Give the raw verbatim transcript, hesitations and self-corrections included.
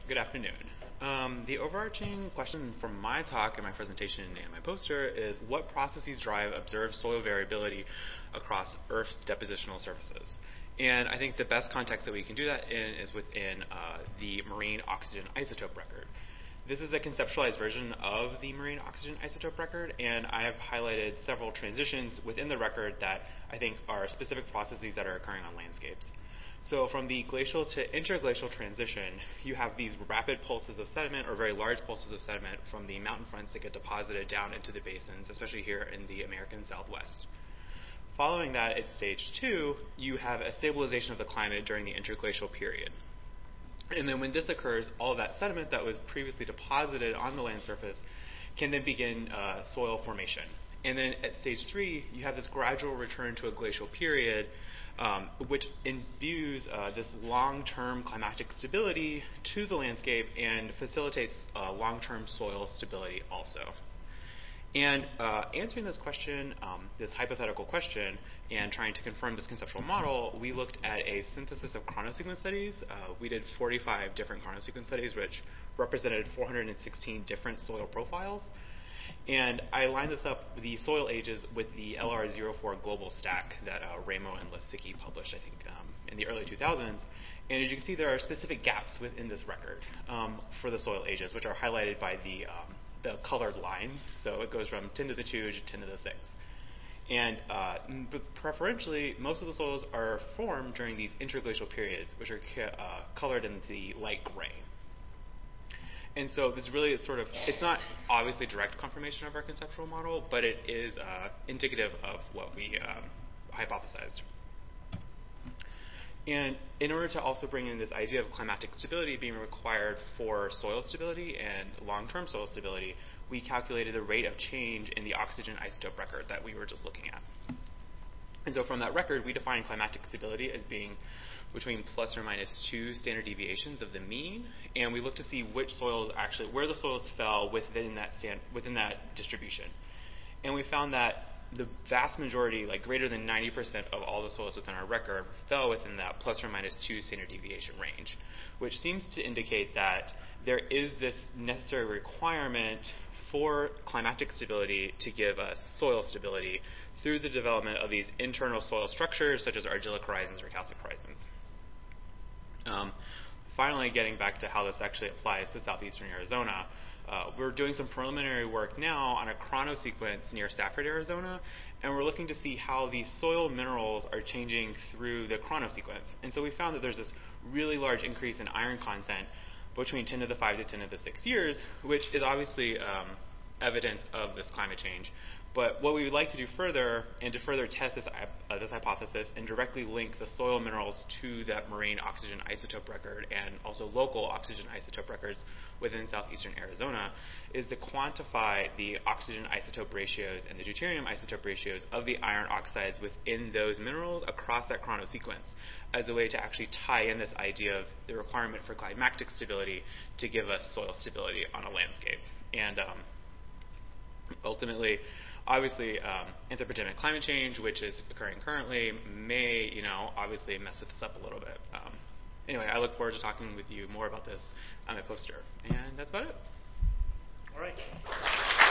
Good afternoon. Um, the overarching question from my talk and my presentation and my poster is what processes drive observed soil variability across Earth's depositional surfaces? And I think the best context that we can do that in is within uh, the marine oxygen isotope record. This is a conceptualized version of the marine oxygen isotope record, and I have highlighted several transitions within the record that I think are specific processes that are occurring on landscapes. So from the glacial to interglacial transition, you have these rapid pulses of sediment or very large pulses of sediment from the mountain fronts that get deposited down into the basins, especially here in the American Southwest. Following that, at stage two, you have a stabilization of the climate during the interglacial period. And then when this occurs, all of that sediment that was previously deposited on the land surface can then begin uh, soil formation. And then at stage three, you have this gradual return to a glacial period, um, which imbues uh, this long-term climatic stability to the landscape and facilitates uh, long-term soil stability also. And uh, answering this question, um, this hypothetical question, and trying to confirm this conceptual model, we looked at a synthesis of chronosequence studies. Uh, we did forty-five different chronosequence studies, which represented four hundred sixteen different soil profiles. And I lined this up, the soil ages, with the L R zero four global stack that uh, Ramo and Lisicki published, I think, um, in the early two thousands. And as you can see, there are specific gaps within this record um, for the soil ages, which are highlighted by the um, the colored lines. So it goes from ten to the two to ten to the six. And uh, but preferentially, most of the soils are formed during these interglacial periods, which are uh, colored in the light gray. And so this really is sort of, it's not obviously direct confirmation of our conceptual model, but it is uh, indicative of what we um, hypothesized. And in order to also bring in this idea of climatic stability being required for soil stability and long-term soil stability, we calculated the rate of change in the oxygen isotope record that we were just looking at. And so from that record, we define climatic stability as being between plus or minus two standard deviations of the mean, and we look to see which soils actually, where the soils fell within that stand, within that distribution. And we found that the vast majority, like greater than ninety percent of all the soils within our record, fell within that plus or minus two standard deviation range, which seems to indicate that there is this necessary requirement for climatic stability to give us soil stability through the development of these internal soil structures such as argillic horizons or calcic horizons. Um, finally, getting back to how this actually applies to southeastern Arizona, uh, we're doing some preliminary work now on a chronosequence near Stafford, Arizona, and we're looking to see how these soil minerals are changing through the chronosequence. And so we found that there's this really large increase in iron content between ten to the five to ten to the six years, which is obviously um, evidence of this climate change. But what we would like to do further, and to further test this, uh, this hypothesis and directly link the soil minerals to that marine oxygen isotope record and also local oxygen isotope records within southeastern Arizona, is to quantify the oxygen isotope ratios and the deuterium isotope ratios of the iron oxides within those minerals across that chronosequence as a way to actually tie in this idea of the requirement for climatic stability to give us soil stability on a landscape. And um, ultimately, obviously, um, anthropogenic climate change, which is occurring currently, may, you know, obviously mess this up a little bit. Um, anyway, I look forward to talking with you more about this on my poster. And that's about it. All right.